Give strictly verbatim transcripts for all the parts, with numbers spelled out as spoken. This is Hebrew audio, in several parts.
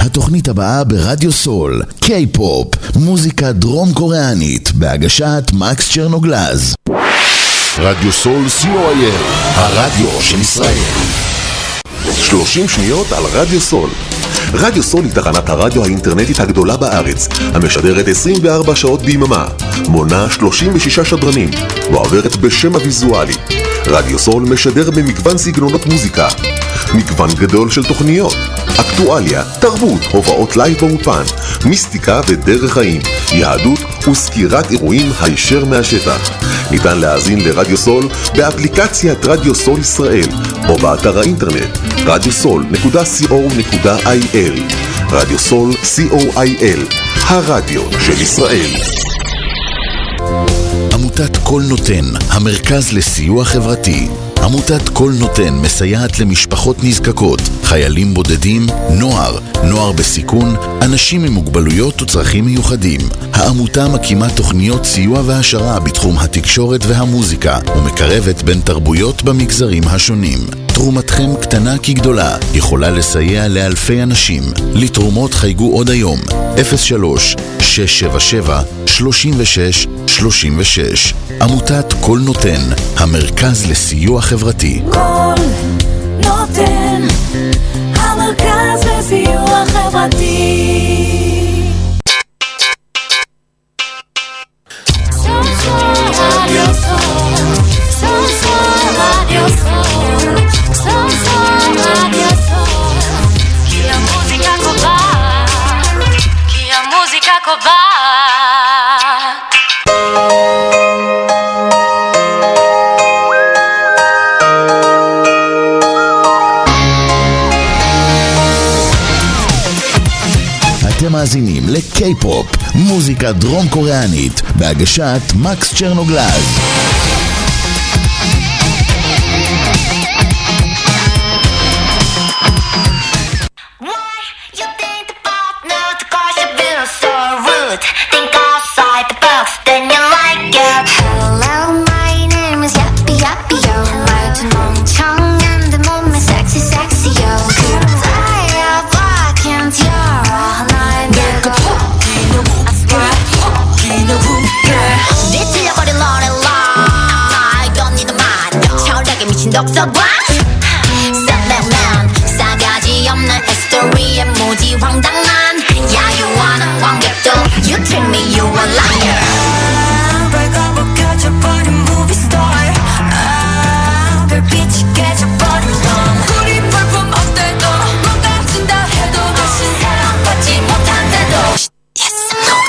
התוכנית הבאה ברדיו סול, קיי-פופ, מוזיקה דרום קוריאנית, בהגשת מקס צ'רנוגלז. רדיו סול סי או איי אל, הרדיו של ישראל. שלושים שניות על רדיו סול. רדיו סול היא תחנת הרדיו האינטרנטית הגדולה בארץ, המשדרת עשרים וארבע שעות ביממה, מונה שלושים ושישה שדרנים, ועוברת בשם הוויזואלי. רדיו סול משדר במגוון סגנונות מוזיקה, מגוון גדול של תוכניות, אקטואליה, תרבות, הופעות לייב באופן, מיסטיקה ודרך חיים, יהדות וסקירת אירועים הישר מהשטח. ניתן להאזין לרדיו סול באפליקציית רדיו סול ישראל או באתר האינטרנט רדיו סול נקודה סי או נקודה איי אל. רדיו סול סי או איי אל, הרדיו של ישראל. עמותת כל נותן, המרכז לסיוע חברתי. עמותת כל נותן מסייעת למשפחות נזקקות, חיילים בודדים, נוער, נוער בסיכון, אנשים עם מוגבלויות וצרכים מיוחדים. העמותה מקימה תוכניות סיוע והשרה בתחום התקשורת והמוזיקה ומקרבת בין תרבויות במגזרים השונים. תרומתכם קטנה כגדולה, יכולה לסייע לאלפי אנשים. לתרומות חייגו עוד היום אפס שלוש שש שבע שבע שלושים ושש שלושים ושש. עמותת כל נותן, המרכז לסיוע חברתי. כל נותן, המרכז לסיוע חברתי. אתם מאזינים לקיי-פופ, מוזיקה דרום קוריאנית, בהגשת מקס צ'רנוגלז. 덕석과 썩백만 싸가지 없는 스토리에 무지 황당한 야유하는 관객도 You treat me, you a liar. 발가벗 켜져버린 movie star. 아, 별빛이 깨져버린 넌 우리 볼품 어때도 망가진다 해도 다시 사랑받지 못한데도 Yes, no.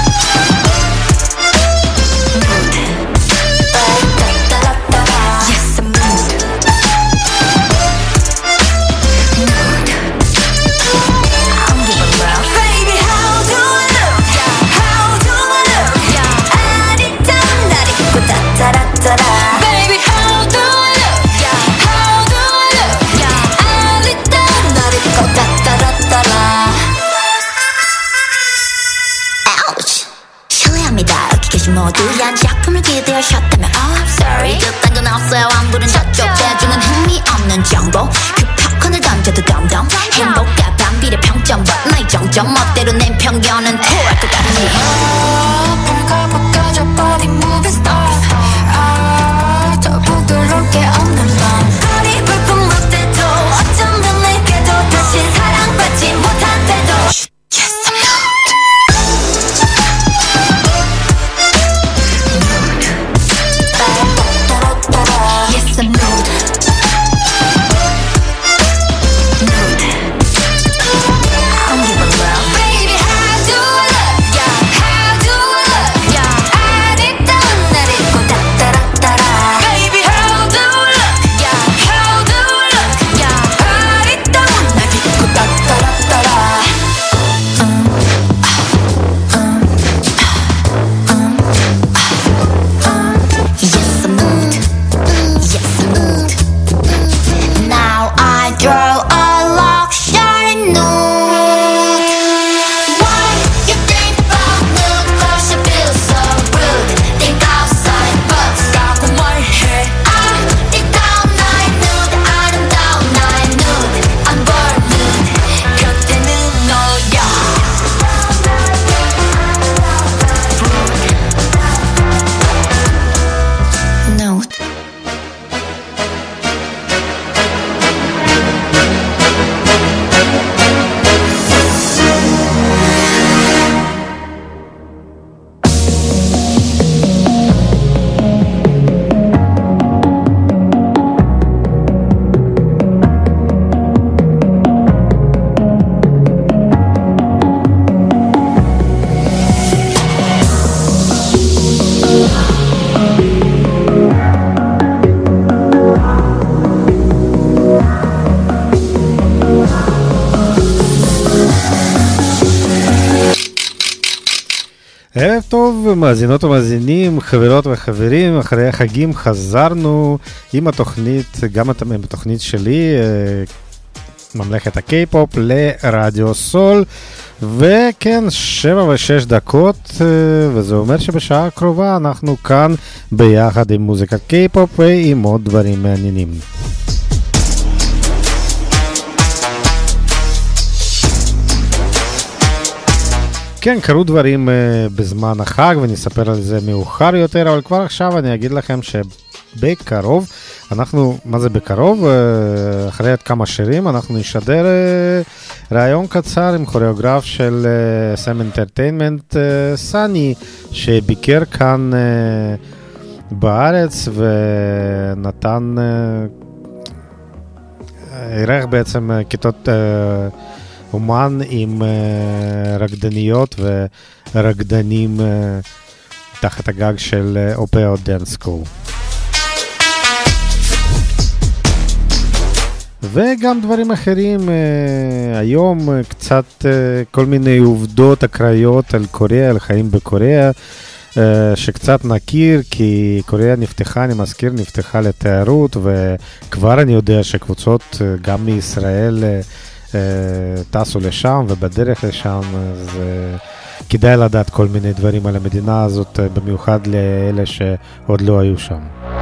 Yes. ערב טוב, מאזינות ומאזינים, חברות וחברים, אחרי החגים חזרנו עם התוכנית, גם התוכנית שלי, ממלכת הקיי-פופ לרדיו סול, וכן, שבע ושש דקות, וזה אומר שבשעה הקרובה אנחנו כאן ביחד עם מוזיקת קיי-פופ ועם עוד דברים מעניינים. כן, קרו דברים uh, בזמן החג ונספר על זה מאוחר יותר, אבל כבר עכשיו אני אגיד לכם שבקרוב, אנחנו, מה זה בקרוב? Uh, אחרי עד כמה שירים, אנחנו נשדר uh, רעיון קצר עם כוריאוגרף של uh, סם אנטרטיינמנט uh, סני, שביקר כאן uh, בארץ ונתן, ערך uh, בעצם uh, כיתות... Uh, אומן עם uh, רקדניות ורקדנים uh, תחת הגג של uh, אופאו דנס סקול. וגם דברים אחרים, uh, היום uh, קצת uh, כל מיני עובדות אקראיות על קוריאה, על חיים בקוריאה, uh, שקצת נכיר, כי קוריאה נפתחה, אני מזכיר, נפתחה לתיירות, וכבר אני יודע שקבוצות uh, גם מישראל uh, טסו לשם, ובדרך לשם אז כדאי לדעת כל מיני דברים על המדינה הזאת, במיוחד לאלה שעוד לא היו שם.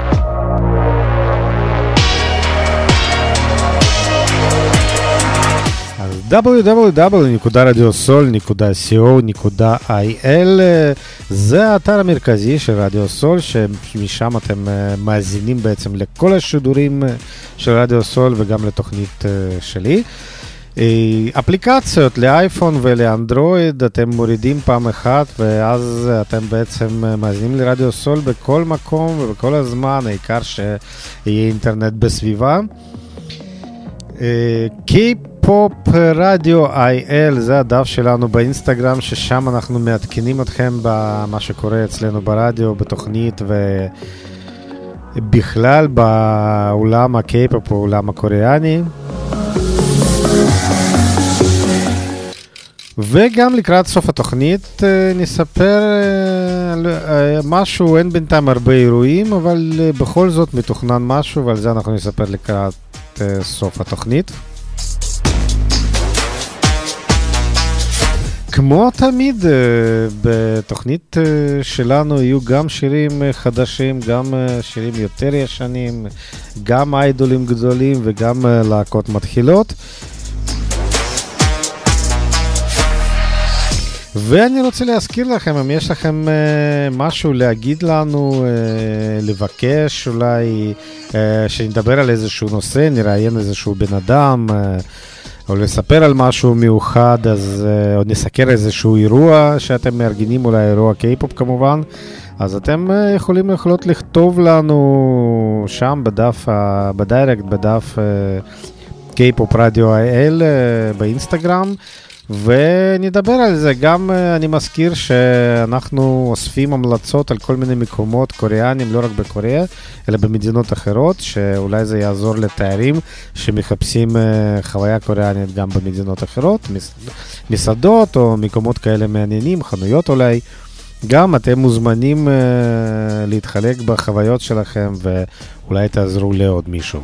אז דאבליו דאבליו דאבליו נקודה רדיו סול נקודה סי או נקודה איי אל זה האתר המרכזי של רדיו סול, שמשם אתם מאזינים בעצם לכל השידורים של רדיו סול וגם לתוכנית שלי. אפליקציות לאייפון ולאנדרואיד אתם מורידים פעם אחת, ואז אתם בעצם מאזינים לרדיו סול בכל מקום ובכל הזמן, העיקר שיהיה אינטרנט בסביבה. קיי-פופ רדיו איי אל זה הדף שלנו באינסטגרם, ששם אנחנו מעדכנים אתכם במה שקורה אצלנו ברדיו, בתוכנית ובכלל בעולם הקיי-פופ, בעולם הקוריאני. וגם לקראת סוף התוכנית נספר משהו, אין בינתיים הרבה אירועים, אבל בכל זאת מתוכנן משהו, ועל זה אנחנו נספר לקראת סוף התוכנית. כמו תמיד, בתוכנית שלנו יהיו גם שירים חדשים, גם שירים יותר ישנים, גם איידולים גדולים וגם להקות מתחילות. ואני רוצה להזכיר לכם, אם יש לכם uh, משהו להגיד לנו, uh, לבקש אולי, uh, שנדבר על איזשהו נושא, נראיין איזשהו בן אדם, uh, או לספר על משהו מיוחד, אז, uh, או נסקר איזשהו אירוע שאתם מארגנים, אולי אירוע קיי-פופ כמובן, אז אתם uh, יכולים יכולות לכתוב לנו שם בדף, uh, בדיירקט, בדף uh, קיי-פופ רדיו איי אל uh, באינסטגרם, ונדבר על זה. גם אני מזכיר שאנחנו אוספים המלצות על כל מיני מקומות קוריאנים, לא רק בקוריאה, אלא במדינות אחרות, שאולי זה יעזור לתיירים שמחפשים חוויה קוריאנית גם במדינות אחרות, מסעדות או מקומות כאלה מעניינים, חנויות אולי. גם אתם מוזמנים להתחלק בחוויות שלכם ואולי תעזרו לעוד מישהו.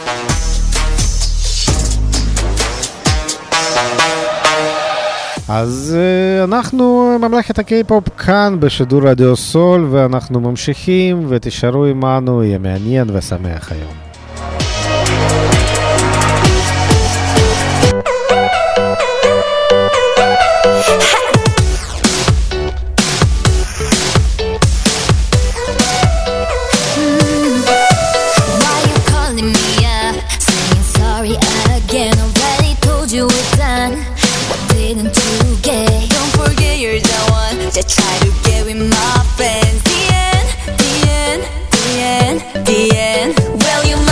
אז uh, אנחנו ממלכת הקיי-פופ כאן בשידור רדיו סול, ואנחנו ממשיכים, ותשארו עמנו, יהיה מעניין ושמח היום. To try to get with my friends. The end, the end, the end, the end. Well, you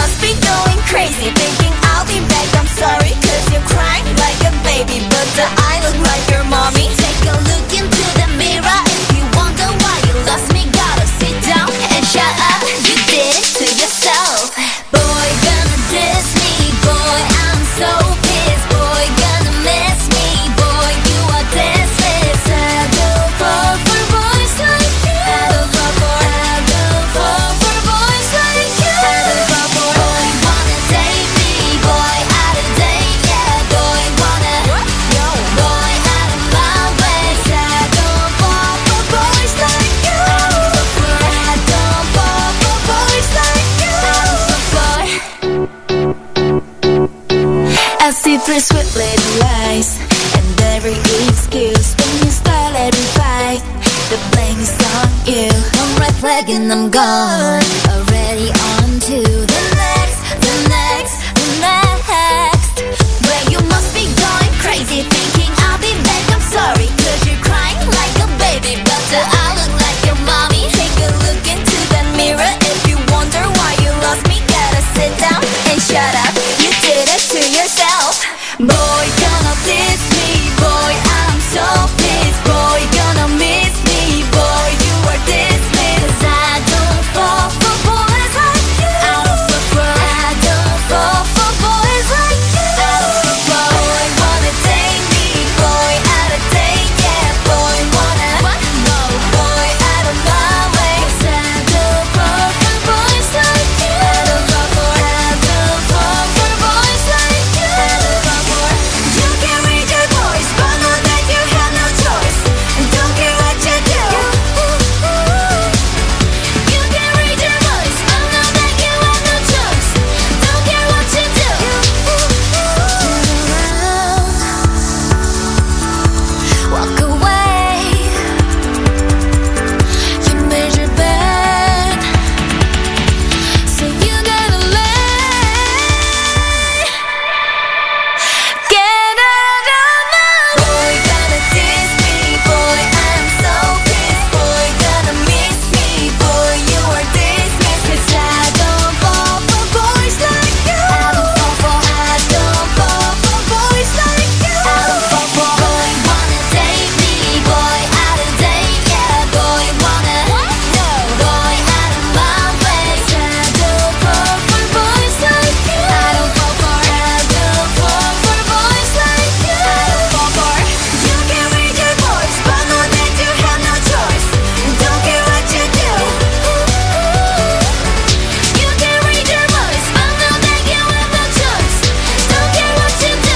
pretty sweet little lies, and every excuse when you start letting fight, the blame is on you. One red flag and I'm gone, already on to the next, the next, the next. Well, you must be going crazy thinking I'll be back. I'm sorry, cause you're crying like a baby, but uh, I look like your mommy. Take a look into that mirror if you wonder why you lost me. Gotta sit down and shut up, you did it to yourself. Boy, gonna diss me, boy, I'm so pissed. Boy, gonna miss me, boy, you are dismissed. 'Cause I don't fall for boys like you. I don't fall for, I don't fall for boys like you. I don't fall for, boy, wanna date me, boy, out of date, yeah. Boy, wanna, what? No, boy, out of my way. 'Cause I don't fall for boys like you. I don't fall for, I don't fall for boys like you. I don't fall for. You can read your voice, but know that you have no choice, and don't care what you do. You can read your voice, but know that you have no choice, don't care what you do. Walk away. You made your bed, so you gotta lay. Get out of my boy, gonna diss me, boy, I'm so pissed. Boy, gonna miss me, boy, you are dismissed. 'Cause I don't fall for boys like you. I don't fall for, I don't fall for boys like you. I don't fall for, boy, wanna date me, boy, out of date, yeah. Boy, wanna, no, boy, out of my way. 'Cause I don't fall for boys like you. I don't fall for, I don't fall for boys like you. I don't fall for. You can read your voice, but know that you have no choice, and don't care what you do. You can read your voice, but know that you have no choice, don't care what you do.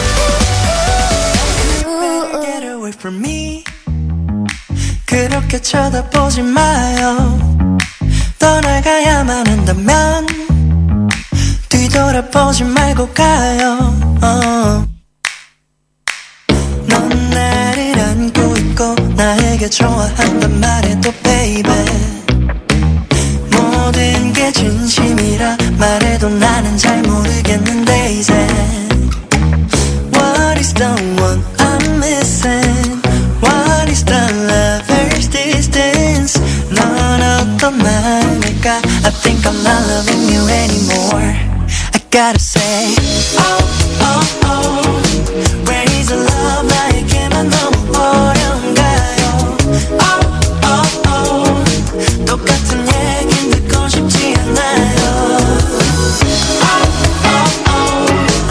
Get away from me. 그렇게 쳐다보지 마요. 떠나가야만 한다면 뒤돌아보지 말고 가요. 어. 넌 나를 안고 있고 나에게 좋아한단 말해도 baby, 모든 게 진심이라 말해도 나는 잘 모르겠는데 이제 What is the one I'm missing? What is the lover's distance? 넌 어떤 마음일까? I think I'm not loving you anymore. I gotta say Oh, oh, oh Where is the love? 나에게만 너무 어려운가요? Oh, oh, oh 똑같은 얘긴 듣고 싶지 않아요. Oh, oh, oh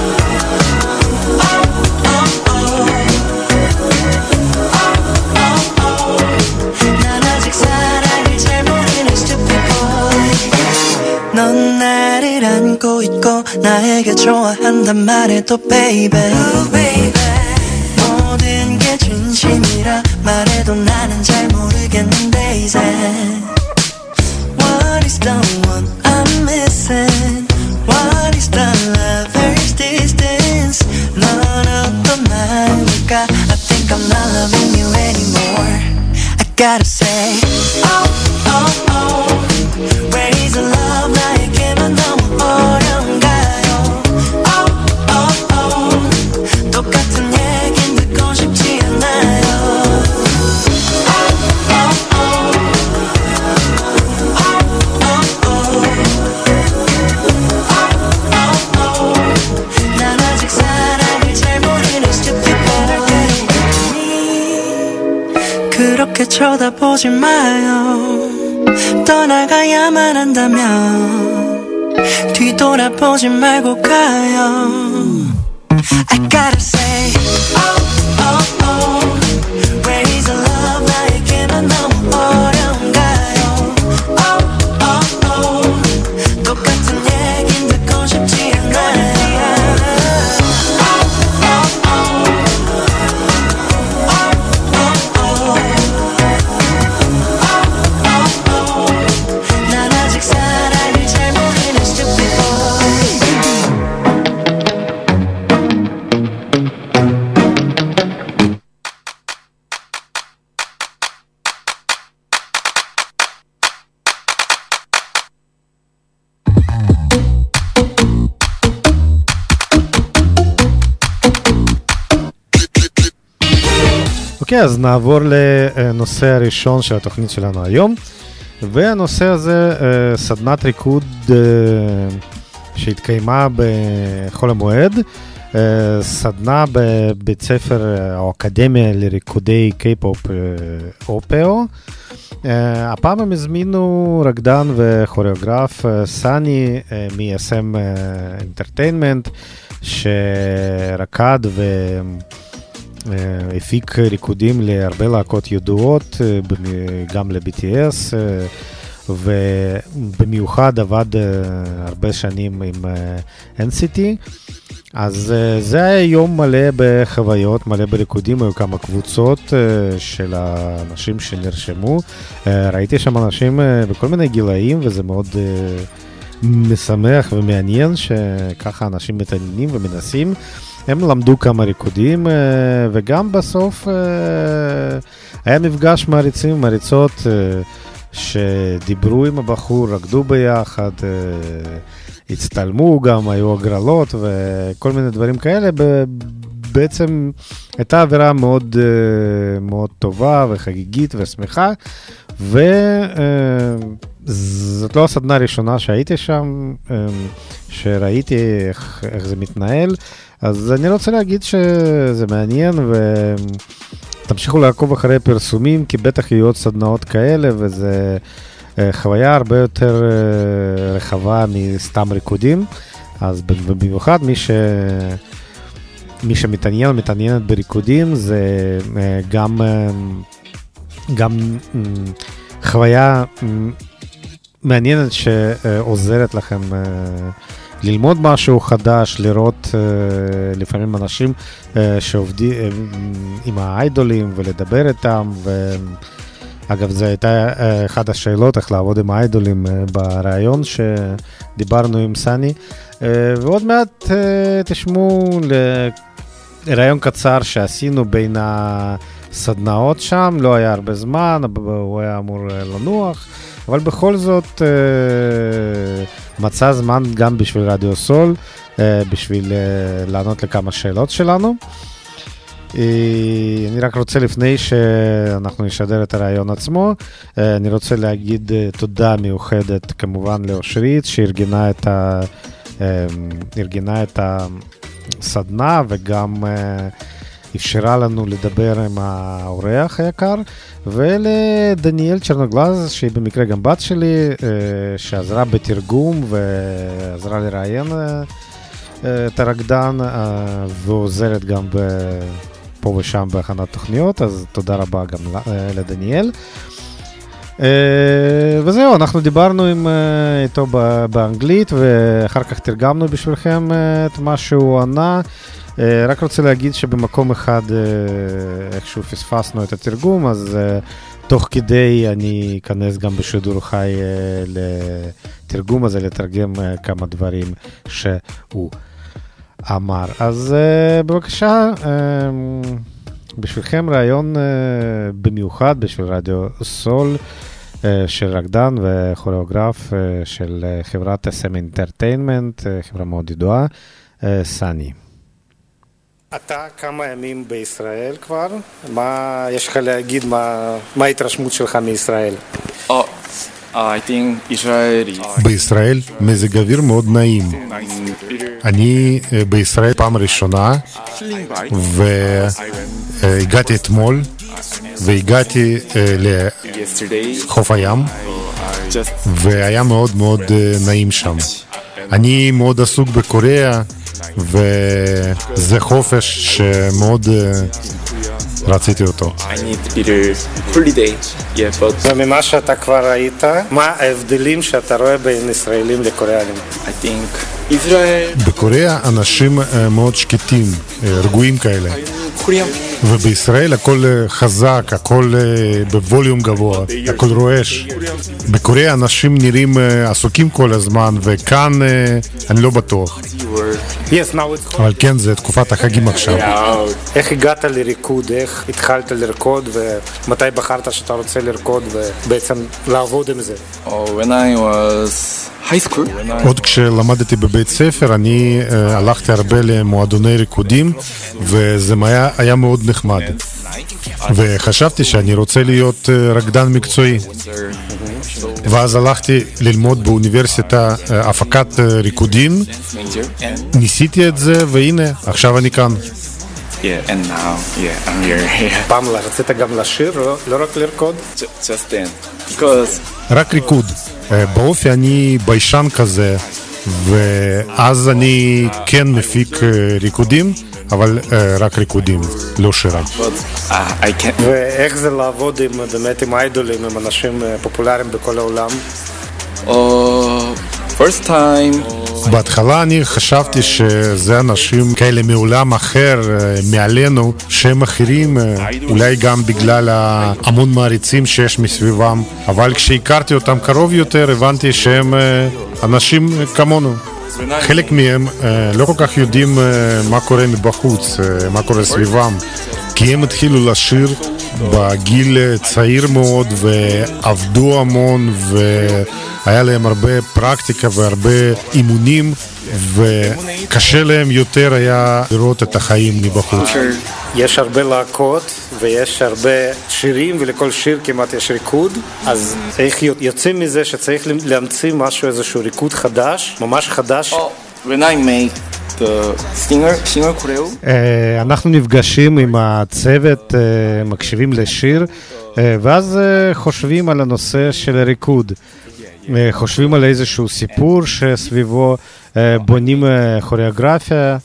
난 아직 사랑을 잘 모르는 stupid boy. 넌 나를 안고 있고 나에게 좋아한단 말해도 baby, oh, baby. 모든 게 진심이라 말해도 나는 잘 모르겠는데 이제 What is the one I'm missing? What is the lover's distance? 넌 어떤 마음일까? I think I'm not loving you anymore. I gotta say Oh, oh, oh Where is the love? 나에게만 너무 어려운가요? Oh, oh, oh 똑같은 얘긴 듣고 싶지 않아요. Oh, oh, oh 난 아직 사랑을 잘 모르는 stupid boy. 그렇게 쳐다보지 마요. 떠나가야만 한다면 뒤돌아보지 말고 가요. I gotta say Oh, oh, oh Where is the love? 나에게만 너무 어려운가요? Oh, oh, oh 똑같은 얘긴 듣고 싶지 않아요. Oh, oh, oh Oh, oh, oh Oh, oh, oh 난 아직 사랑을 잘 모르는 stupid boy. אוקיי, אז נעבור לנושא הראשון של התוכנית שלנו היום, והנושא הזה, סדנת ריקוד שהתקיימה בחול המועד, סדנה בבית ספר או אקדמיה לריקודי קיי-פופ אופאו. הפעם הם הזמינו רקדן וכוריאוגרף סני מ-אס אם Entertainment, שרקד והפיק ריקודים להרבה להקות ידועות, גם ל-בי טי אס, ובמיוחד עבד הרבה שנים עם אן סי טי. אז זה היה יום מלא בחוויות, מלא בריקודים, היו כמה קבוצות של האנשים שנרשמו. ראיתי שם אנשים בכל מיני גילאים, וזה מאוד משמח ומעניין שככה אנשים מתעניינים ומנסים. הם למדו כמה ריקודים, וגם בסוף היה מפגש מעריצים ומעריצות שדיברו עם הבחור, רקדו ביחד, הצטלמו גם, היו הגרלות וכל מיני דברים כאלה. בעצם הייתה אווירה מאוד, מאוד טובה וחגיגית ושמחה, וזאת לא הסדנה הראשונה שהייתי שם, שראיתי איך, איך זה מתנהל. אז אני רוצה להגיד שזה מעניין, ותמשיכו לעקוב אחרי פרסומים, כי בטח יהיו עוד סדנאות כאלה, וזה חוויה הרבה יותר רחבה מסתם ריקודים. אז במיוחד מי ש... מי שמתעניין, מתעניינת בריקודים, זה גם, גם חוויה מעניינת שעוזרת לכם ללמוד משהו חדש, לראות לפעמים אנשים שעובדים עם האיידולים ולדבר איתם. ואגב, זו הייתה אחת השאלות, איך לעבוד עם האיידולים ברעיון שדיברנו עם סני. ועוד מעט תשמעו לרעיון קצר שעשינו בין הסדנאות שם, לא היה הרבה זמן, הוא היה אמור לנוח, אבל בכל זאת מצא זמן גם בשביל רדיו סול, בשביל לענות לכמה שאלות שלנו. אני רק רוצה, לפני שאנחנו נשדר את הרעיון עצמו, אני רוצה להגיד תודה מיוחדת כמובן לאושרית, שארגנה את ה... ארגנה את הסדנה וגם אפשרה לנו לדבר עם האורח היקר, ולדניאל צ'רנוגלז, שהיא במקרה גם בת שלי, שעזרה בתרגום ועזרה לראיין את הרקדן, ועוזרת גם פה ושם בהכנת תוכניות, אז תודה רבה גם לדניאל. וזהו, אנחנו דיברנו עם, איתו באנגלית, ואחר כך תרגמנו בשבילכם את מה שהוא ענה. רק רוצה להגיד שבמקום אחד איכשהו פספסנו את התרגום, אז תוך כדי אני אכנס גם בשידור חי לתרגום הזה, לתרגם כמה דברים שהוא אמר. אז בבקשה, בשבילכם רעיון במיוחד בשביל רדיו סול של רקדן וכוריאוגרף של חברת אס אם Entertainment, חברה מאוד ידועה, סני. אתה כמה ימים בישראל כבר, מה יש לך להגיד, מה, מה ההתרשמות שלך מישראל? Oh, I think Israel is... בישראל מזג אוויר מאוד נעים. אני בישראל פעם ראשונה, והגעתי אתמול, והגעתי לחוף הים, והיה מאוד מאוד נעים שם. אני מאוד עסוק בקוריאה, וזה חופש שמאוד רציתי אותו. וממה שאתה כבר ראית, מה ההבדלים שאתה רואה בין ישראלים לקוריאנים? בקוריאה אנשים מאוד שקטים, רגועים כאלה. ובישראל הכל חזק, הכל בווליום גבוה, הכל רועש. בקוריאה אנשים נראים עסוקים כל הזמן, וכאן אני לא בטוח. אבל כן, זה תקופת החגים עכשיו. איך הגעת לריקוד? איך התחלת לרקוד, ומתי בחרת שאתה רוצה לרקוד ובעצם לעבוד עם זה? When I was high school. עוד כשלמדתי בבית ספר, אני הלכתי הרבה למועדוני ריקודים, וזה היה מאוד נחמד. וחשבתי שאני רוצה להיות רקדן מקצועי. ואז הלכתי ללמוד באוניברסיטה הפקת ריקודים, ניסיתי את זה והנה, עכשיו אני כאן. Yeah, and now, yeah, I'm here. פעם רצית גם לשיר, לא רק לרקוד? Just dance, because... רק ריקוד. באופי אני ביישן כזה, ואז אני כן מפיק ריקודים, אבל רק ריקודים, לא שירה. ואיך זה לעבוד עם, באמת עם איידולים, עם אנשים פופולריים בכל העולם? First time. בהתחלה אני חשבתי שזה אנשים כאלה מעולם אחר, מעלינו, שהם אחרים, אולי גם בגלל המון מעריצים שיש מסביבם, אבל כשהכרתי אותם קרוב יותר הבנתי שהם אנשים כמונו. חלק מהם לא כל כך יודעים מה קורה מבחוץ, מה קורה סביבם, כי הם התחילו לשיר בגיל צעיר מאוד ועבדו המון והיה להם הרבה פרקטיקה והרבה אימונים וקשה להם יותר היה לראות את החיים מבחוץ. יש הרבה להקות ויש הרבה שירים ולכל שיר כמעט יש ריקוד, אז איך יוצאים מזה שצריך להמציא משהו, איזשהו ריקוד חדש, ממש חדש? When I make the singer, singer choreo. אנחנו נפגשים עם הצוות, מקשיבים לשיר ואז חושבים על הנושא של הריקוד, חושבים על איזשהו סיפור שסביבו בונים כוריאוגרפיה.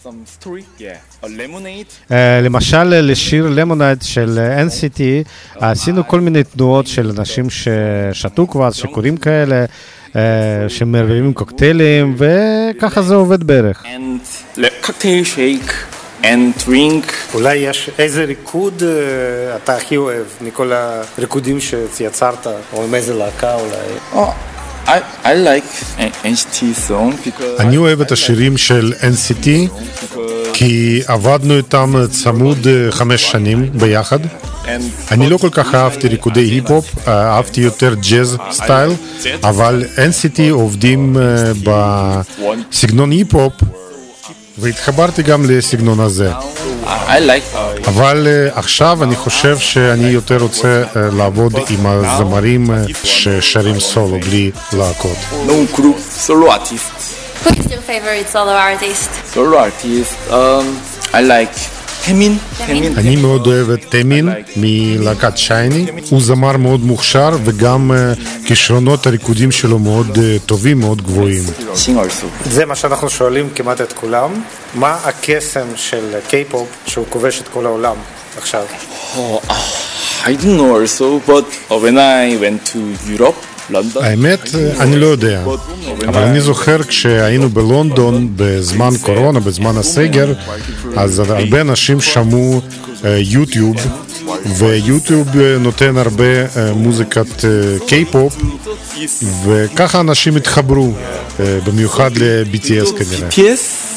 למשל לשיר למונייד של אן סי טי עשינו כל מיני תנועות של אנשים ששתו כבר, שקוראים כאלה, שמערבבים קוקטיילים וככה זה עובד בערך. קוקטייל שייק and drink. אולי יש איזה ריקוד אתה הכי אוהב מכל הריקודים שיצרת, או עם איזה להקה אולי? I, I like אן סי טי song because אני אוהב את השירים של אן סי טי כי עבדנו איתם צמוד חמש שנים ביחד. אני לא כל כך אהבתי ריקודי היפ-הופ, אהבתי יותר ג'אז סטייל, אבל אן סי טי עובדים בסגנון היפ-הופ והתחברתי גם לסגנון הזה. אבל עכשיו אני חושב שאני יותר רוצה לעבוד עם הזמרים ששרים סולו בלי להקות. No group, solo artist. Who is your favorite solo artist? Solo artist, um, I like תמין. אני מאוד אוהב את תמין מלהקת שייני, הוא זמר מאוד מוכשר וגם כישרונות הריקודים שלו מאוד טובים, מאוד גבוהים. זה מה שאנחנו שואלים כמעט את כולם, מה הקסם של קיי-פופ שהוא כובש את כל העולם עכשיו? I don't know also, but when I went to Europe, האמת, אני לא יודע, אבל אני זוכר כשהיינו בלונדון בזמן קורונה, בזמן הסגר, אז הרבה אנשים שמעו יוטיוב, ויוטיוב נותן הרבה מוזיקת קיי-פופ, וככה אנשים התחברו, במיוחד ל-בי טי אס כנראה. בי טי אס?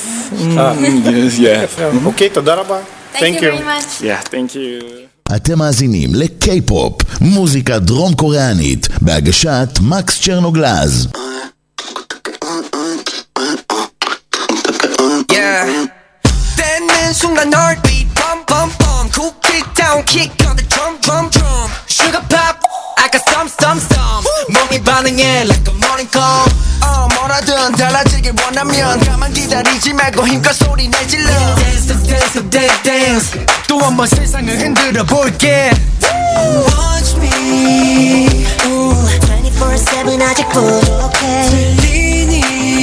אוקיי, תודה רבה. Thank you very much. Yeah, thank you. אתם מאזינים לקיי-פופ, מוזיקה דרום קוריאנית, בהגשת מקס צ'רנוגלז. 떼는 순간 heartbeat bum bum bum cool kick down kick on the drum drum drum sugar pop I got some some some 몸이 반응해 like a morning call 어 뭐라든 달라지길 원하면 가만 기다리지 말고 힘껏 소리 내질러 dance dance dance dance 또 한 번 세상을 흔들어 볼게 Watch me Ooh, twenty-four seven 아직 부족해 들리니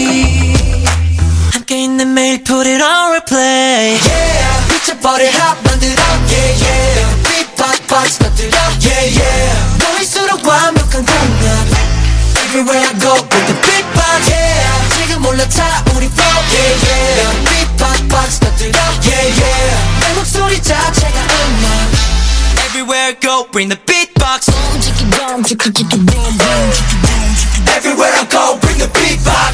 함께 있는 매일 put it on replay yeah 미쳐버릴 핫 만들어 yeah yeah beatbox box 터뜨려 yeah yeah 너일수록 완벽한 공간 Everywhere I go with the beatbox yeah 지금 올라타 우리 flow yeah yeah beatbox box 터뜨려 yeah yeah 내 목소리 자체가 음악 Everywhere I go bring the beatbox Everywhere I go bring the beatbox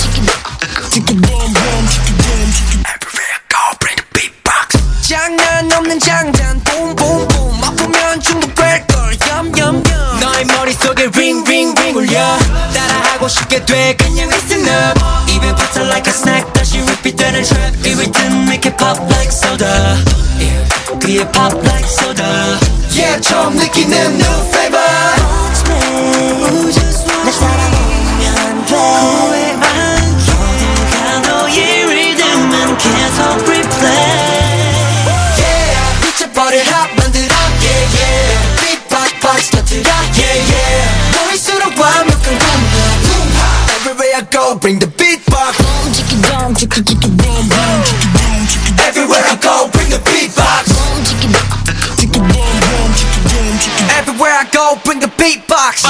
Everywhere I go bring the beatbox 장난 없는 장단 boom boom boom 아프면 중독 될걸 yum yum yum 너의 머릿속에 ring ring ring 울려 따라하고 싶게 돼 그냥 listen up 입에 붙어 like a snack 다시 repeat 되는 trap 이 rhythm make it pop like soda yeah. 그의 pop like soda Yeah 처음 느끼는 new flavor Watch me 날 따라오면 돼 후회 안 어딜 가도 이 리듬은 계속 replay Yeah 미쳐버릴 핫 만들어 Yeah yeah Beatbox box 터뜨려 Yeah yeah 보일수록 완벽한 공간 Everywhere I go bring the beatbox Boom chicky boom chicky chicky boom boom chicky boom chicky Everywhere I go bring the beatbox Boom chicky chicky boom boom chicky boom chicky Everywhere I go bring the beatbox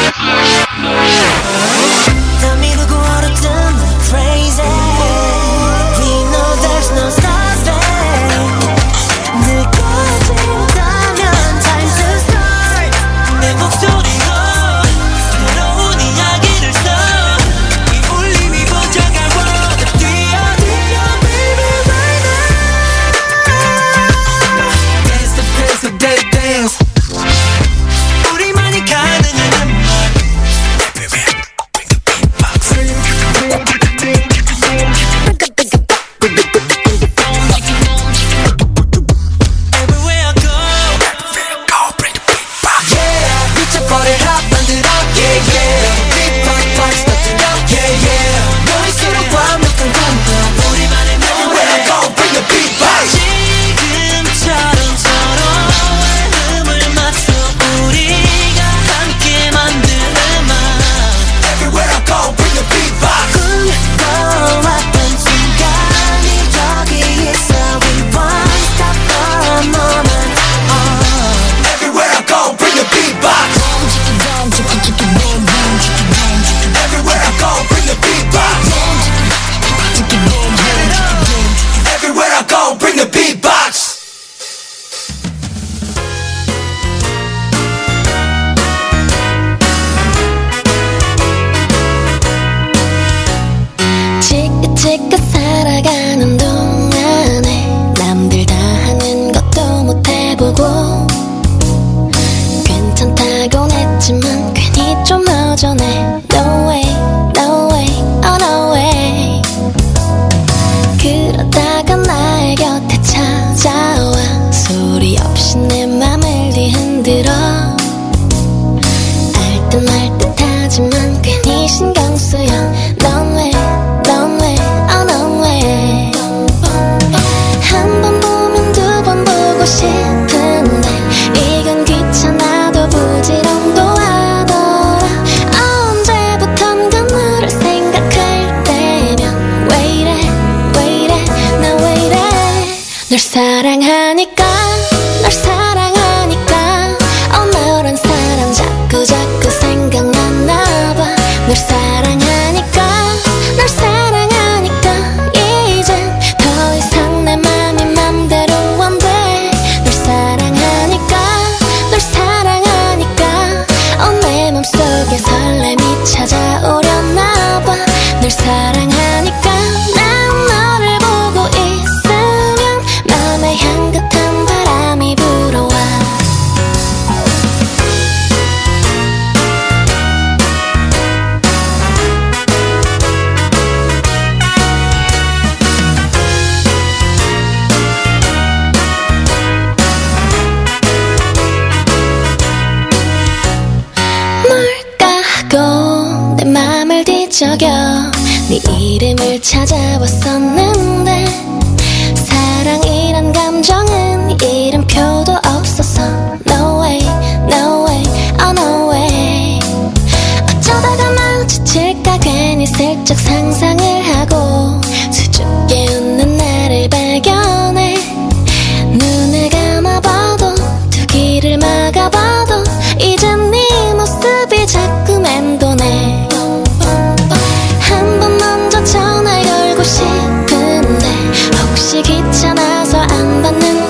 Tell me 누구 어렵든 crazy We know there's no stopping 늘 꺼진다면 time to start 내 목소리로 새로운 이야기를 써 이 울림이 번져가 뛰어 뛰어 baby right now Dance the dance the dance dance 우리만이 가능한 음악 지긋지긋 살아가는 동안에 남들 다 하는 것도 못해보고 괜찮다곤 했지만 괜히 좀 허전해 No way, no way, oh no way 그러다가 나의 곁에 찾아와 소리 없이 내 맘을 뒤흔들어 알듯 말듯 하지만 괜히 신경 쓰여 넌 왜 넌 왜, oh 넌 왜 한 번 보면 두 번 보고 싶은데 이건 귀찮아도 부지런도 하더라 언제부턴가 너를 생각할 때면 왜 이래 왜 이래 나 왜 이래 널 사랑하니까 널 사랑하니까 어 너란 사람 자꾸 자꾸 생각나나 봐 널 사랑하니까 널 사랑하니까 이젠 더 이상 내 맘이 맘대로 안 돼 널 사랑하니까 널 사랑하니까 어 내 맘속에 설렘이 찾아오려나 봐 널 사랑하니까 난 너를 보고 있으면 맘에 향긋한 바람이 불어와 뭘까 하고 내 맘을 뒤척여 네 이름을 찾아봤었는데 사랑이란 감정은 이름표도 없었어 No way, no way, oh no way 어쩌다가 마주칠까 괜히 슬쩍 상상을 하고 수줍게 웃는 나를 발견해 눈을 감아봐도 두 귀를 막아봐도 이젠 네 모습이 자꾸 맴도네 한 번 먼저 전화 걸고 싶은데 혹시 귀찮아서 안 받는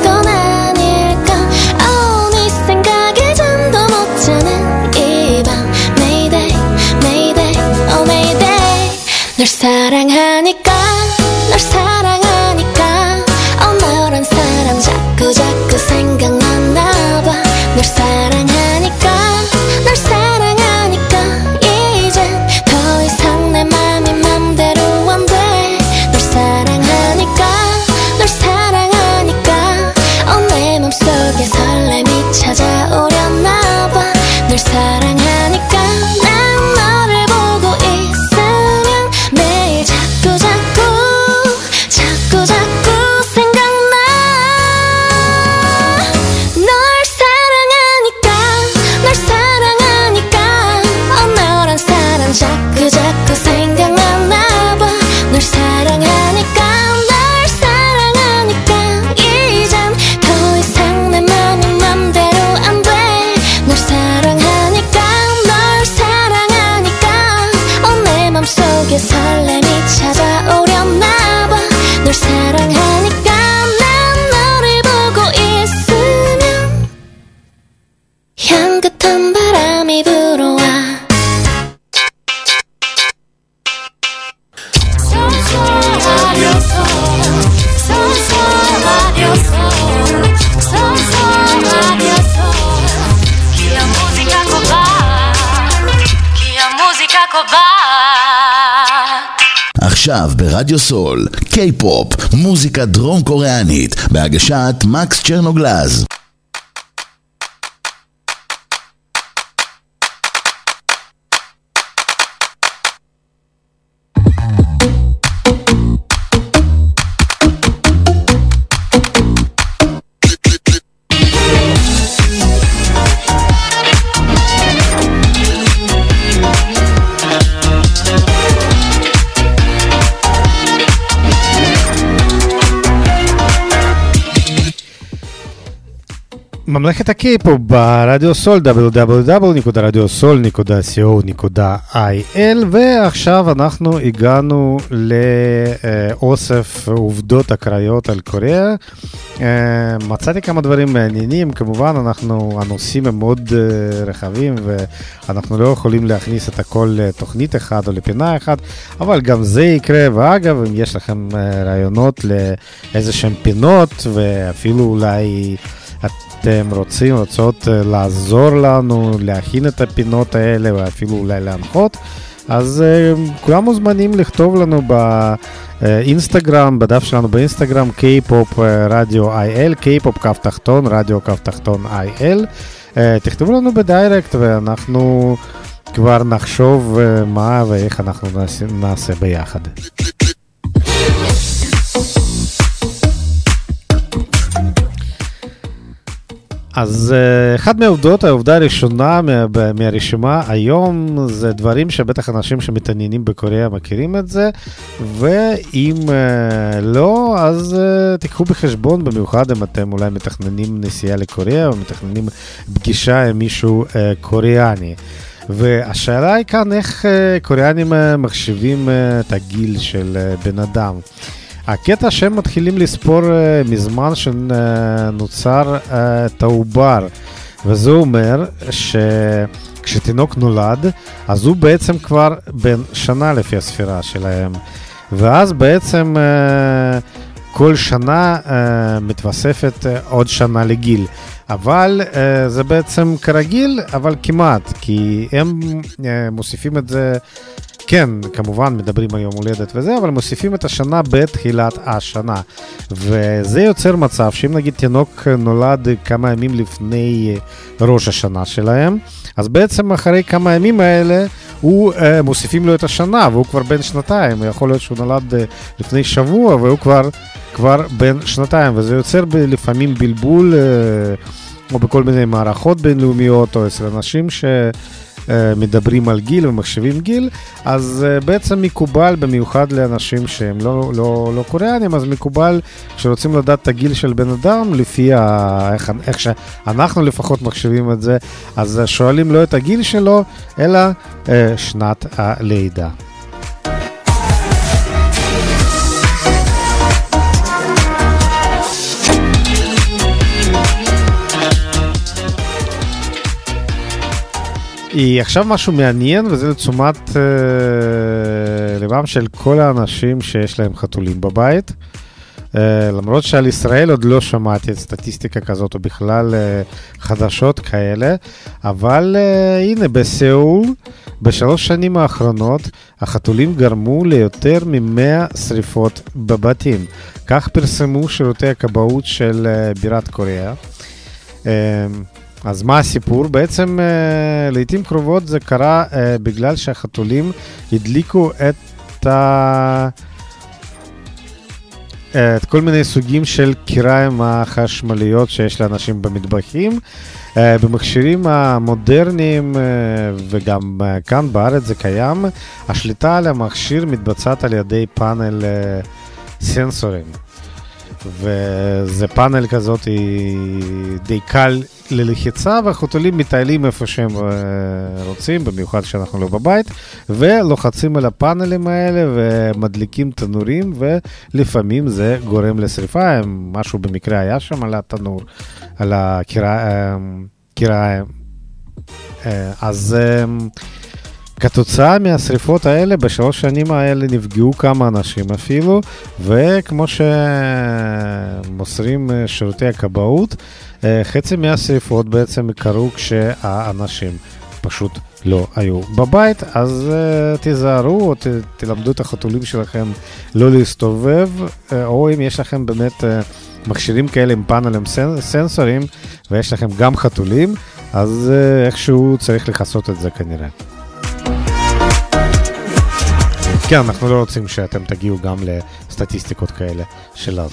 עכשיו ברדיו סול, קיי-פופ, מוזיקה דרום קוריאנית, בהגשת מקס צ'רנוגלז. ממלכת הקיי-פופ ברדיו סול, דאבליו דאבליו דאבליו נקודה רדיו סול נקודה סי או נקודה איי אל, ועכשיו אנחנו הגענו לאוסף עובדות אקראיות על קוריאה. מצאתי כמה דברים מעניינים, כמובן אנחנו, הנושאים הם מאוד רחבים ואנחנו לא יכולים להכניס את הכל לתוכנית אחת או לפינה אחת, אבל גם זה יקרה. ואגב, אם יש לכם רעיונות לאיזה שהם פינות ואפילו אולי אתם רוצים, רוצות לעזור לנו להכין את הפינות האלה ואפילו אולי להנחות, אז uh, כולם מוזמנים לכתוב לנו באינסטגרם, בדף שלנו באינסטגרם, קיי-פופ רדיו איי אל, קיי-פופ קו תחתון, רדיו קו תחתון איי אל. Uh, תכתבו לנו בדיירקט ואנחנו כבר נחשוב uh, מה ואיך אנחנו נעשה, נעשה ביחד. אז אחד מהעובדות, העובדה הראשונה מה, מהרשימה היום, זה דברים שבטח אנשים שמתעניינים בקוריאה מכירים את זה, ואם לא, אז תיקחו בחשבון, במיוחד אם אתם אולי מתכננים נסיעה לקוריאה, או מתכננים פגישה עם מישהו קוריאני. והשאלה היא כאן, איך קוריאנים מחשיבים את הגיל של בן אדם. הקטע שהם מתחילים לספור uh, מזמן שנוצר uh, את העובר, וזה אומר שכשתינוק נולד, אז הוא בעצם כבר בן שנה לפי הספירה שלהם, ואז בעצם uh, כל שנה uh, מתווספת uh, עוד שנה לגיל. אבל uh, זה בעצם כרגיל, אבל כמעט, כי הם uh, מוסיפים את זה, כן, כמובן מדברים היום הולדת וזה, אבל מוסיפים את השנה בתחילת השנה. וזה יוצר מצב שאם נגיד תינוק נולד כמה ימים לפני ראש השנה שלהם, אז בעצם אחרי כמה ימים האלה הוא uh, מוסיפים לו את השנה, והוא כבר בן שנתיים. יכול להיות שהוא נולד uh, לפני שבוע והוא כבר, כבר בן שנתיים, וזה יוצר ב- לפעמים בלבול uh, או בכל מיני מערכות בינלאומיות או אצל אנשים ש... מדברים על גיל ומחשבים גיל, אז בעצם מקובל, במיוחד לאנשים שהם לא, לא, לא קוריאנים, אז מקובל שרוצים לדעת את הגיל של בן אדם לפי ה... איך, איך שאנחנו לפחות מחשבים את זה, אז שואלים לא את הגיל שלו, אלא שנת הלידה. היא עכשיו משהו מעניין, וזה לתשומת uh, לבם של כל האנשים שיש להם חתולים בבית. Uh, למרות שעל ישראל עוד לא שמעתי את סטטיסטיקה כזאת, או בכלל uh, חדשות כאלה, אבל uh, הנה, בסיאול, בשלוש שנים האחרונות, החתולים גרמו ליותר ממאה שריפות בבתים. כך פרסמו שירותי הכבאות של uh, בירת קוריאה. Uh, אז מה הסיפור? בעצם uh, לעתים קרובות זה קרה uh, בגלל שהחתולים הדליקו את, ה... uh, את כל מיני סוגים של קיריים החשמליות שיש לאנשים במטבחים. Uh, במכשירים המודרניים uh, וגם uh, כאן בארץ זה קיים, השליטה על המכשיר מתבצעת על ידי פאנל uh, סנסורים. וזה פאנל כזאת די קל ללחיצה, והחתולים מטיילים איפה שהם רוצים, במיוחד שאנחנו לא בבית, ולוחצים על הפאנלים האלה ומדליקים תנורים, ולפעמים זה גורם לשריפה. משהו במקרה היה שם על התנור, על הקיריים. אז כתוצאה מהשריפות האלה, בשלוש שנים האלה נפגעו כמה אנשים אפילו, וכמו שמוסרים שירותי הכבאות, חצי מהשריפות בעצם קרו כשהאנשים פשוט לא היו בבית, אז uh, תיזהרו או ת, תלמדו את החתולים שלכם לא להסתובב, uh, או אם יש לכם באמת uh, מכשירים כאלה עם פאנלים סנ, סנסורים, ויש לכם גם חתולים, אז uh, איכשהו צריך לחסות את זה כנראה. כן, אנחנו לא רוצים שאתם תגיעו גם לסטטיסטיקות כאלה שלנו.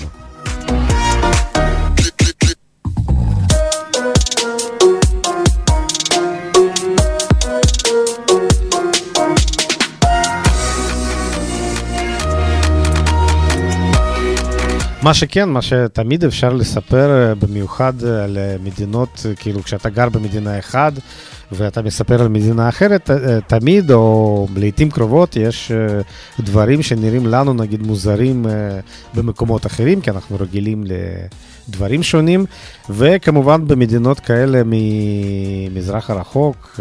מה שכן, מה שתמיד אפשר לספר במיוחד על מדינות, כאילו כשאתה גר במדינה אחד ואתה מספר על מדינה אחרת, תמיד או לעתים קרובות יש דברים שנראים לנו נגיד מוזרים במקומות אחרים, כי אנחנו רגילים לדברים שונים, וכמובן במדינות כאלה ממזרח הרחוק,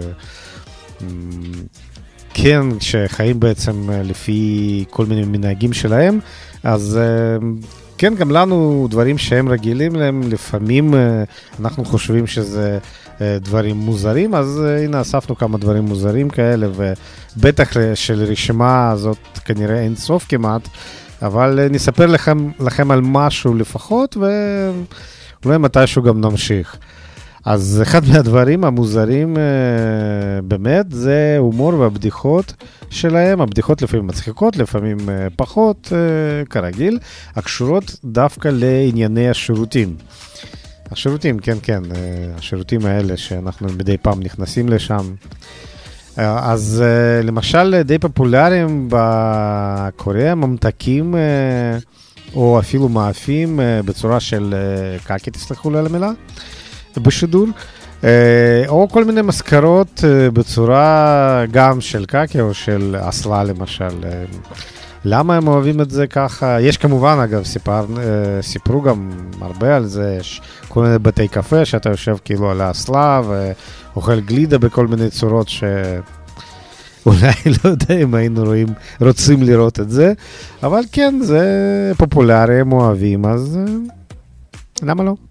כן, שחיים בעצם לפי כל מיני מנהגים שלהם, אז כן, גם לנו דברים שהם רגילים להם, לפעמים אנחנו חושבים שזה דברים מוזרים, אז הנה אספנו כמה דברים מוזרים כאלה, ובטח של רשימה הזאת כנראה אין סוף כמעט, אבל נספר לכם, לכם על משהו לפחות, ואולי מתישהו גם נמשיך. אז אחד מהדברים המוזרים באמת זה הומור והבדיחות שלהם, הבדיחות לפעמים מצחיקות, לפעמים פחות, כרגיל, הקשורות דווקא לענייני השירותים. השירותים, כן, כן, השירותים האלה שאנחנו מדי פעם נכנסים לשם. אז למשל די פופולריים בקוריאה ממתקים או אפילו מאפים בצורה של קקי, תסלחו לי על המילה, בשידור, או כל מיני מזכרות בצורה גם של קקי או של אסלה למשל. למה הם אוהבים את זה ככה? יש כמובן, אגב, סיפר, סיפרו גם הרבה על זה, יש כל מיני בתי קפה שאתה יושב כאילו על האסלה ואוכל גלידה בכל מיני צורות שאולי לא יודע אם היינו רואים, רוצים לראות את זה, אבל כן, זה פופולרי, הם אוהבים, אז למה לא?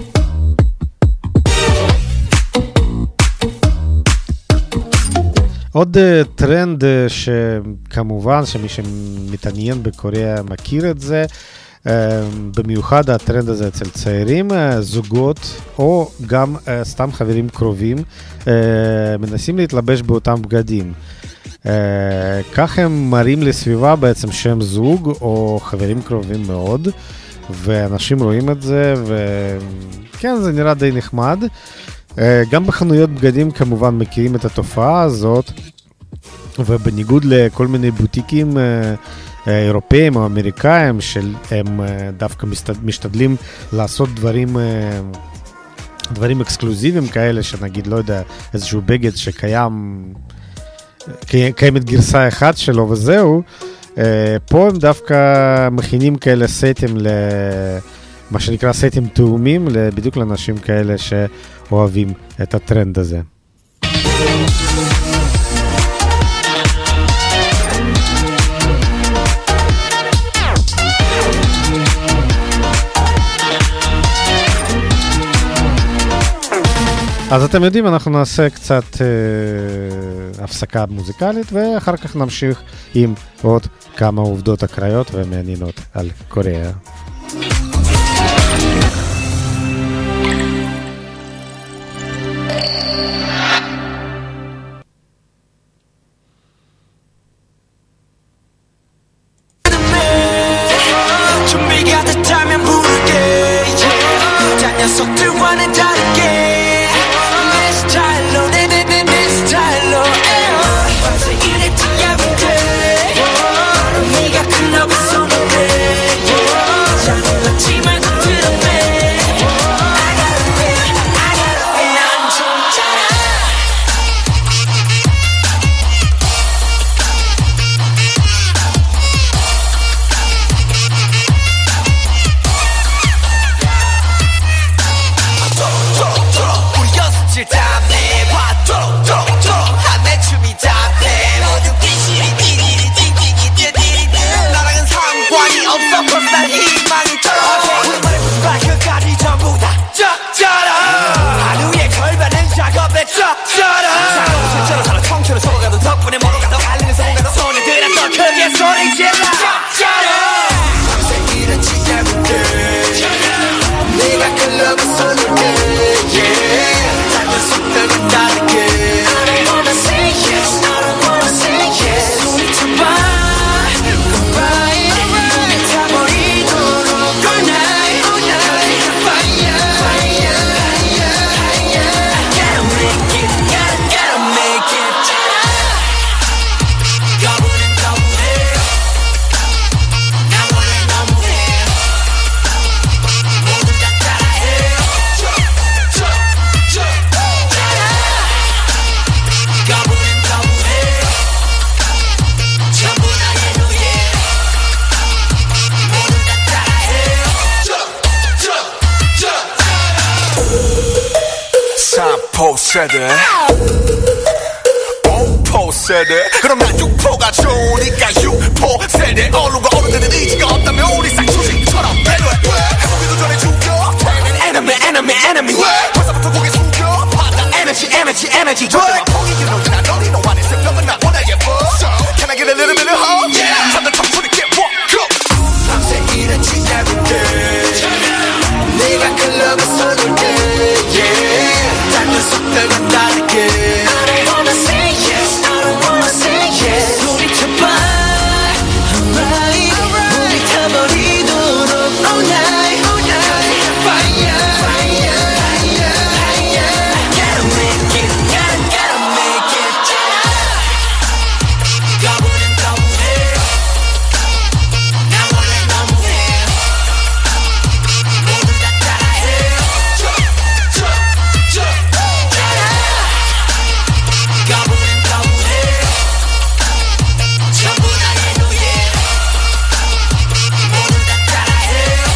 עוד uh, טרנד uh, שכמובן שמי שמתעניין בקוריאה מכיר את זה, uh, במיוחד הטרנד הזה אצל צעירים, uh, זוגות או גם uh, סתם חברים קרובים uh, מנסים להתלבש באותם בגדים. Uh, כך הם מראים לסביבה בעצם שהם זוג או חברים קרובים מאוד, ואנשים רואים את זה, וכן, זה נראה די נחמד. גם בחנויות בגדים כמובן מכירים את התופעה הזאת, ובניגוד לכל מיני בוטיקים אירופאים או אמריקאים שהם דווקא משתדלים לעשות דברים דברים אקסקלוזיביים כאלה, שנגיד לא יודע, איזשהו בגד שקיים קיימת גרסה אחת שלו וזהו, פה הם דווקא מכינים כאלה סטים ל... מה שנקרא סטים תאומים, בדיוק לאנשים כאלה שאוהבים את הטרנד הזה. אז אתם יודעים, אנחנו נעשה קצת אה, הפסקה מוזיקלית, ואחר כך נמשיך עם עוד כמה עובדות אקראיות ומעניינות על קוריאה. Drop, drop. 오포 세대 오포 세대 그럼 난 육포가 좋으니까 육포 세대 어른과 어른들의 의지가 없다면 우리 쌍수식처럼 배려해 해보기도 전에 죽여 enemy enemy enemy 벌써부터 고개 숙여 받아 energy energy energy 절대만 포기기 너는 난 너니 너 안에 생명은 나보다 예뻐 So can I get a little bit of hope yeah 사람들 탐구를 get walk up 밤새 일했지 every day 네가 클럽에 서둘 때 yeah 단 녀석들과 다르게 I don't wanna say yes I don't wanna say yes 소리쳐봐 alright 우리 타버리도록 all night all night fire fire fire gotta make it gotta gotta make it 더블은 더블해 나만의 너무해 모두 다 따라해 더블은 더블해 전부 다 해도해 모두 다 따라해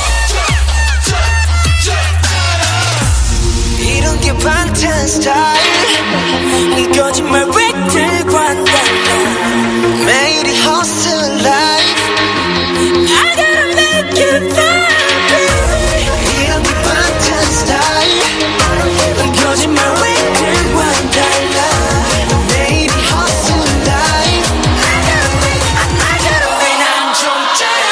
이런 게 방탄 스타일 이 거짓말 획들과 달라 매일이 hustle life I gotta make it baby 이런 게 방탄 스타일 이 거짓말 획들과 달라 매일이 hustle life I gotta make I, I gotta make 난좀 짜라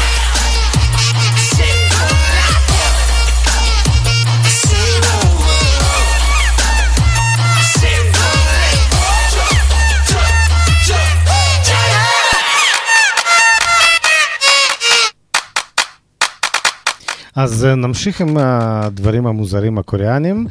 אז נמשיך עם הדברים המוזרים הקוריאנים,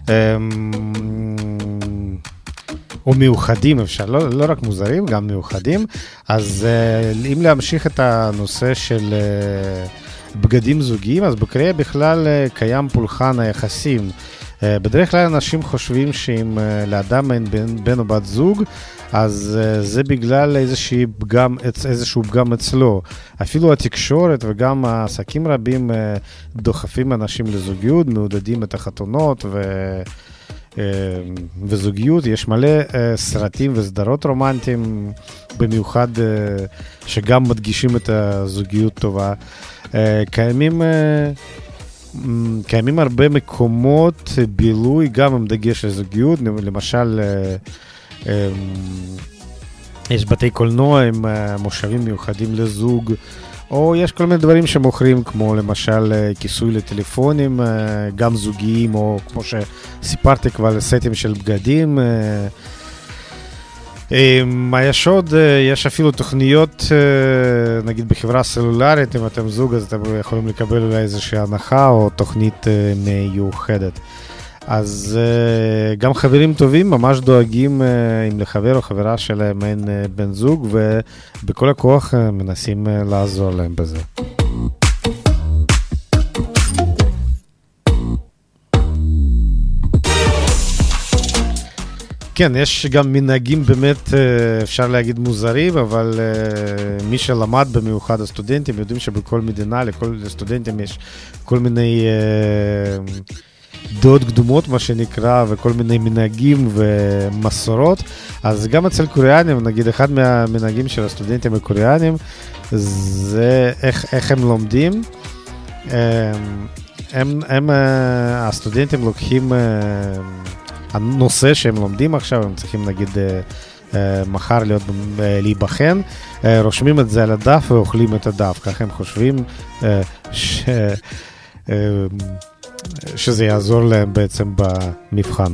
או מיוחדים אפשר, לא, לא רק מוזרים, גם מיוחדים. אז אם להמשיך את הנושא של בגדים זוגיים, אז בקוריאה בכלל קיים פולחן היחסים. בדרך כלל אנשים חושבים שאם לאדם אין בן, בן או בת זוג, אז זה בגלל איזשהו פגם, איזשהו פגם אצלו. אפילו התקשורת וגם העסקים רבים דוחפים אנשים לזוגיות, מעודדים את החתונות ו... וזוגיות. יש מלא סרטים וסדרות רומנטיים, במיוחד שגם מדגישים את הזוגיות טובה. קיימים... קיימים הרבה מקומות בילוי, גם עם דגש על זוגיות, למשל יש בתי קולנוע עם מושבים מיוחדים לזוג, או יש כל מיני דברים שמוכרים, כמו למשל כיסוי לטלפונים, גם זוגיים, או כמו שסיפרתי כבר, סטים של בגדים. יש עוד, יש אפילו תוכניות, נגיד בחברה סלולרית, אם אתם זוג אז אתם יכולים לקבל אולי איזושהי הנחה או תוכנית מיוחדת. אז גם חברים טובים ממש דואגים אם לחבר או חברה שלהם אין בן זוג, ובכל הכוח מנסים לעזור להם בזה. כן, יש גם מנהגים באמת, אפשר להגיד מוזרים, אבל מי שלמד במיוחד הסטודנטים יודעים שבכל מדינה, לכל סטודנטים יש כל מיני דעות קדומות, מה שנקרא, וכל מיני מנהגים ומסורות. אז גם אצל קוריאנים, נגיד, אחד מהמנהגים של הסטודנטים הקוריאנים, זה איך, איך הם לומדים. הם, הם, הסטודנטים לוקחים... הנושא שהם לומדים עכשיו, הם צריכים נגיד מחר להיות, להיבחן, רושמים את זה על הדף ואוכלים את הדף, ככה הם חושבים ש... שזה יעזור להם בעצם במבחן.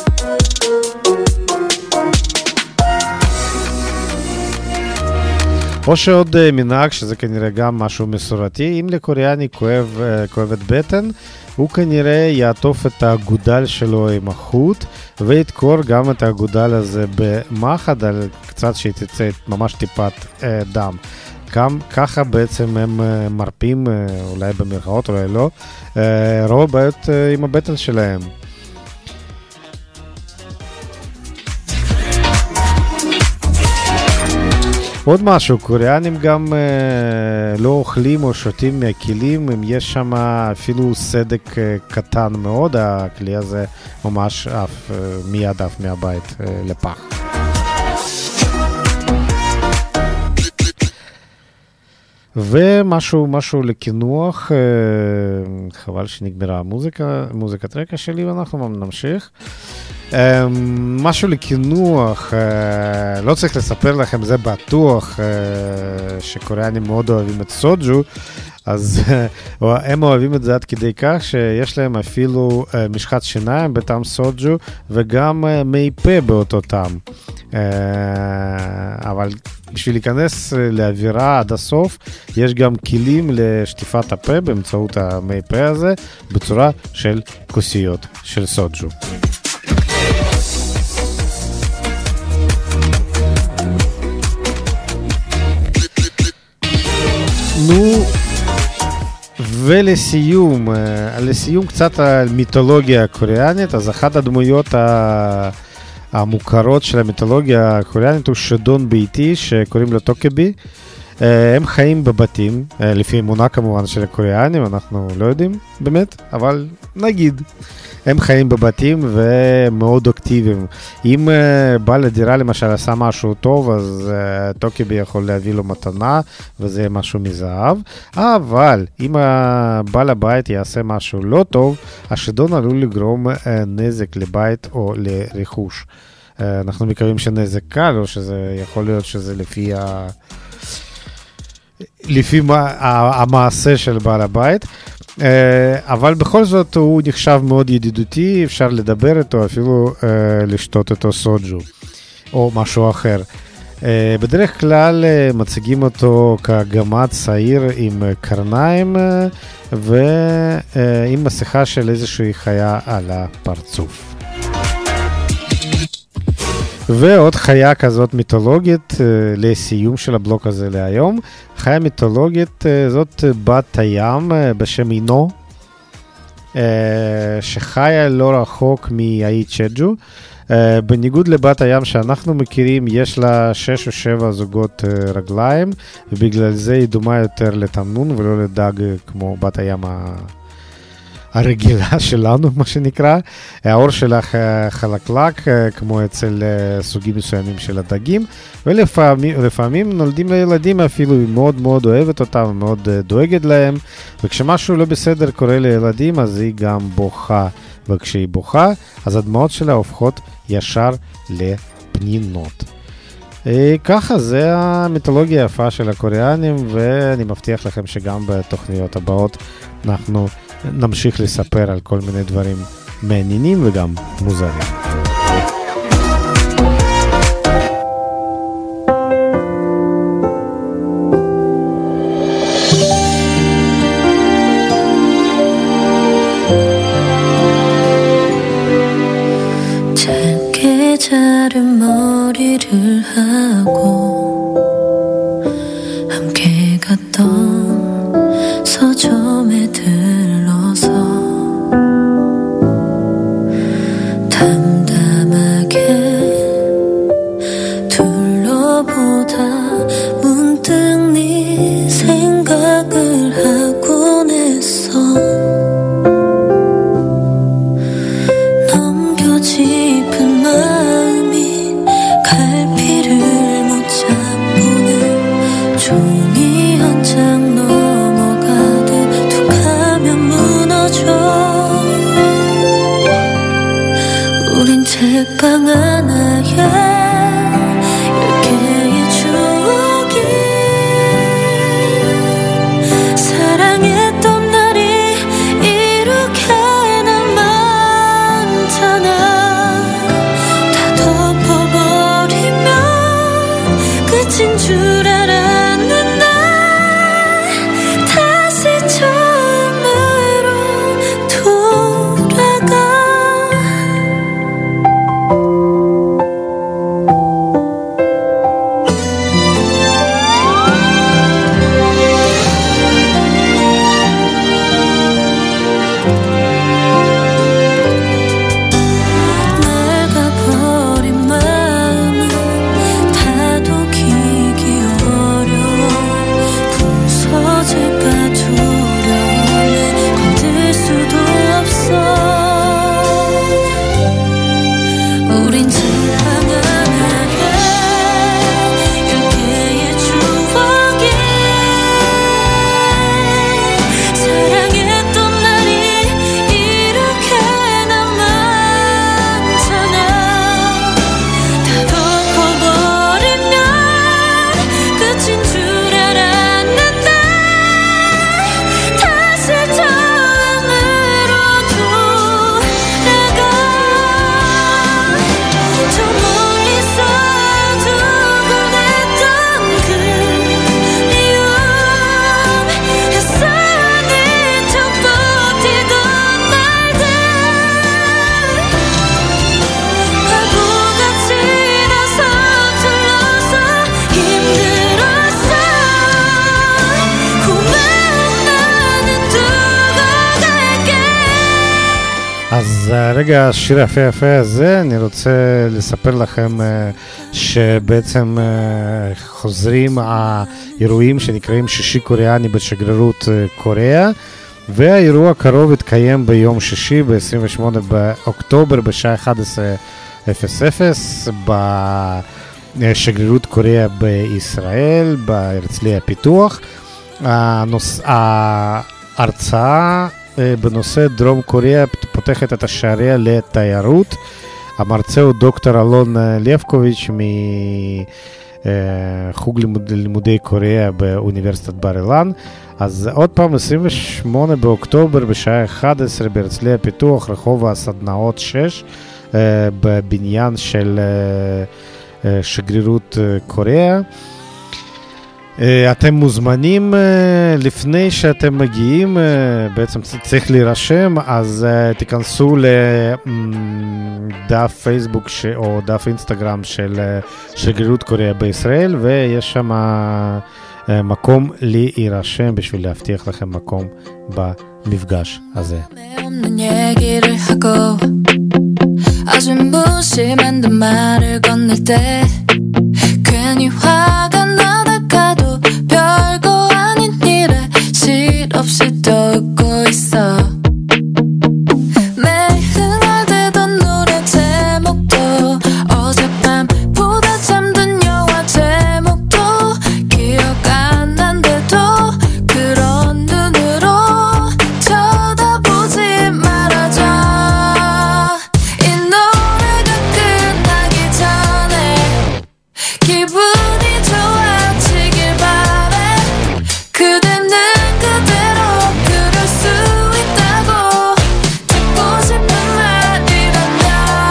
או שעוד מנהג, שזה כנראה גם משהו מסורתי, אם לקוריאני כואב, כואבת בטן, הוא כנראה יעטוף את הגודל שלו עם החוט, ויתקור גם את הגודל הזה במחד, על קצת שתצא ממש טיפת אה, דם. גם ככה בעצם הם אה, מרפים, אה, אולי במרכאות, אולי לא, אה, רוב בעיות אה, עם הבטן שלהם. עוד משהו, קוריאנים גם אה, לא אוכלים או שותים מהכלים, אם יש שם אפילו סדק אה, קטן מאוד, הכלי הזה ממש עף, אה, מיד עף מהבית אה, לפח. ומשהו משהו לקינוח, אה, חבל שנגמרה המוזיקה, מוזיקת רקע שלי, ואנחנו נמשיך. אה, משהו לקינוח, אה, לא צריך לספר לכם, זה בטוח, אה, שקוריאנים מאוד אוהבים את סוג'ו, אז הם אוהבים את זה עד כדי כך שיש להם אפילו אה, משחת שיניים בטעם סוג'ו, וגם אה, מי פה באותו טעם. אה, אבל בשביל להיכנס לאווירה עד הסוף, יש גם כלים לשטיפת הפה באמצעות המי פה הזה, בצורה של כוסיות של סוג'ו. נו, ולסיום, לסיום קצת על מיתולוגיה הקוריאנית, אז אחת הדמויות ה... המוכרות של המיתולוגיה הקוריאנית הוא שדון ביתי שקוראים לו טוקבי. הם חיים בבתים, לפי אמונה כמובן של הקוריאנים, אנחנו לא יודעים באמת, אבל נגיד. הם חיים בבתים ומאוד אקטיביים. אם בעל הדירה למשל עשה משהו טוב, אז טוקבי יכול להביא לו מתנה, וזה משהו מזהב. אבל אם בעל הבית יעשה משהו לא טוב, השדון עלול לגרום נזק לבית או לרכוש. אנחנו מקווים שנזק קל, או שזה יכול להיות שזה לפי ה... לפי מה, המעשה של בעל הבית. אבל בכל זאת הוא נחשב מאוד ידידותי, אפשר לדבר איתו, אפילו לשתות איתו סוג'ו או משהו אחר. בדרך כלל מציגים אותו כגמד צעיר עם קרניים ועם מסכה של איזושהי חיה על הפרצוף. ועוד חיה כזאת מיתולוגית לסיום של הבלוק הזה להיום. חיה מיתולוגית זאת בת הים בשם אינו, שחיה לא רחוק מהאי צ'ג'ו. בניגוד לבת הים שאנחנו מכירים, יש לה שש או שבע זוגות רגליים, ובגלל זה היא דומה יותר לתמנון ולא לדג כמו בת הים ה... הרגילה שלנו, מה שנקרא. העור שלך חלקלק, כמו אצל סוגים מסוימים של הדגים, ולפעמים נולדים לילדים אפילו, היא מאוד מאוד אוהבת אותם, מאוד דואגת להם, וכשמשהו לא בסדר קורה לילדים, אז היא גם בוכה, וכשהיא בוכה, אז הדמעות שלה הופכות ישר לפנינות. ככה, זה המיתולוגיה היפה של הקוריאנים, ואני מבטיח לכם שגם בתוכניות הבאות אנחנו נמשיך לספר על כל מיני דברים מעניינים וגם מוזרים. 작게 자른 머리를 하고 함께 갔던 서점에 들러서 담담하게 둘러보다 문득 네 생각을 하곤 했어. 넘겨짚은 마음이 갈피를 못 잡고는 종이 한 장 넘어가듯 툭 하면 무너져. 우린 책방 하나에 열 개의 추억이 사랑했던 날이 이렇게나 많잖아. 다 덮어버리면 끝인 줄 알았는 날 다시 처음으로 돌아가. 낡아버린 마음은 다독이기 אז רגע, השיר היפה יפה הזה, אני רוצה לספר לכם שבעצם חוזרים האירועים שנקראים שישי קוריאני בשגרירות קוריאה, והאירוע הקרוב יתקיים ביום שישי ב-עשרים ושמונה באוקטובר בשעה אחת עשרה אפס אפס בשגרירות קוריאה בישראל, בהרצליה פיתוח. הנוס... ההרצאה בנושא דרום קוריאה פותחת את השעריה לתיירות. המרצה הוא דוקטור אלון לבקוביץ' מחוג לימוד, לימודי קוריאה באוניברסיטת בר אילן. אז עוד פעם, עשרים ושמונה באוקטובר בשעה אחת עשרה בהרצליה פיתוח, רחוב הסדנאות שש, בבניין של שגרירות קוריאה. אתם מוזמנים. לפני שאתם מגיעים, בעצם צריך להירשם, אז תיכנסו לדף פייסבוק או דף אינסטגרם של שגרירות קוריאה בישראל, ויש שם מקום להירשם בשביל להבטיח לכם מקום במפגש הזה. 아주 무심한 듯 말을 건넬 때 괜히 화가 나다가도 별거 아닌 일에 실없이 떠오르고 있어. 매일 흥얼대던 노래 제목도 어젯밤보다 잠든 영화 제목도 기억 안 난대도 그런 눈으로 쳐다보지 말아줘. 기분이 좋아지길 바래. 그대는 그대로 그럴 수 있다고 듣고 싶은 말이란다.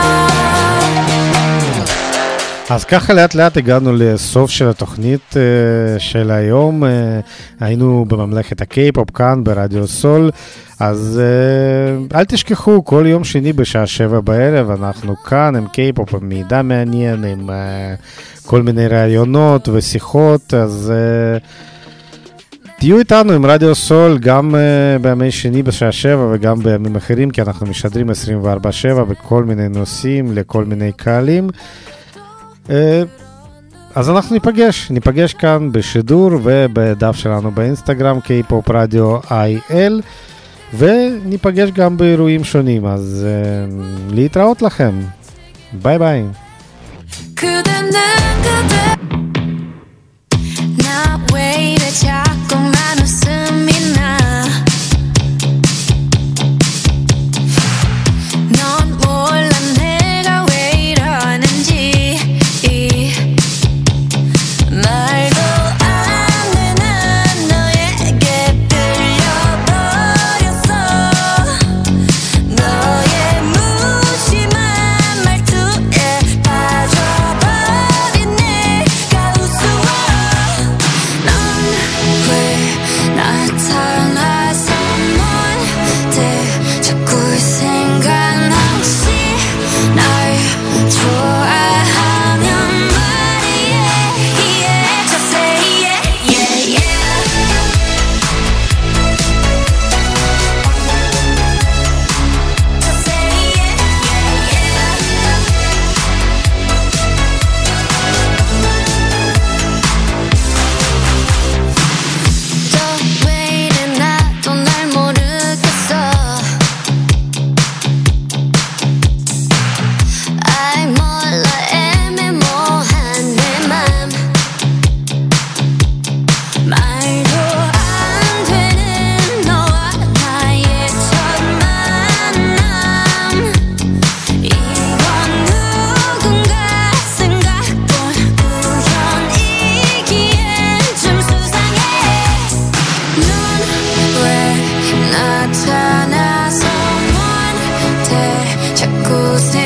אז ככה לאט לאט הגענו לסוף של התוכנית של היום. היינו בממלכת הקיי-פופ כאן ברדיו סול. אז אל תשכחו, כל יום שני בשעה שבע בערב אנחנו כאן עם קיי-פופ, עם מידע מעניין, עם כל מיני רעיונות ושיחות. אז תהיו איתנו עם רדיו סול גם בימי שני בשעה שבע וגם בימים אחרים, כי אנחנו משדרים עשרים וארבע שבע בכל מיני נושאים לכל מיני קהלים. אז אנחנו ניפגש, ניפגש כאן בשידור ובדף שלנו באינסטגרם קיי-פופ רדיו איי אל, וניפגש גם באירועים שונים. אז uh, להתראות לכם. ביי ביי. 나타나서 먼데 자꾸